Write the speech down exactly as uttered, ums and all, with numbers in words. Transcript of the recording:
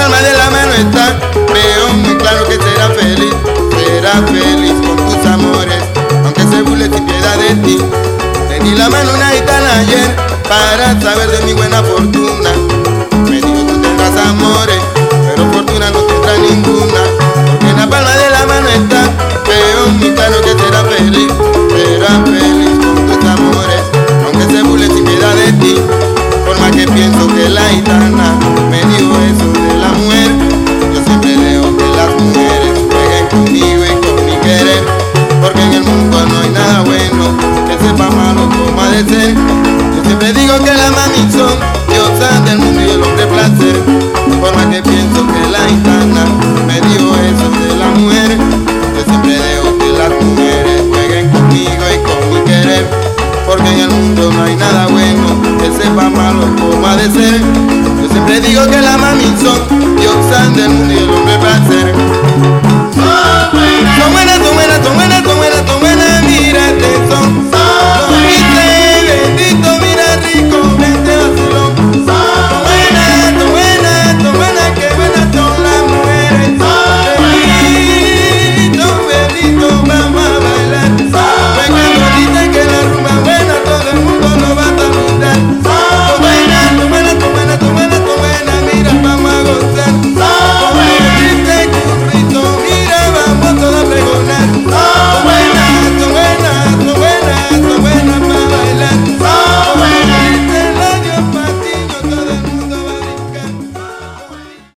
palma de la mano está. Veo muy claro que será feliz, será feliz con tus amores, aunque se burle sin piedad de ti. Le di la mano a una gitana ayer para saber de mi buena fortuna. Me dijo tú tendrás amores, pero fortuna no tendrá ninguna, porque en la palma de la mano está. Veo muy claro que será feliz, será feliz con tus amores, aunque se burle sin piedad de ti. Por más que pienso que la gitana me dijo eso de la mujer, yo siempre dejo que las mujeres jueguen conmigo y con mi querer, porque en el mundo no hay nada bueno que sepa malo como ha de ser. Yo siempre digo que las mami son diosas del mundo y el hombre placer. Por más que pienso que la gitana me dijo eso de la mujer, yo siempre dejo que las mujeres jueguen conmigo y con mi querer, porque en el mundo no hay nada bueno que sepa malo como ha de ser. Yo siempre digo que las mami son diosas del mundo y el hombre placer. Son buenas, son buenas, son buenas.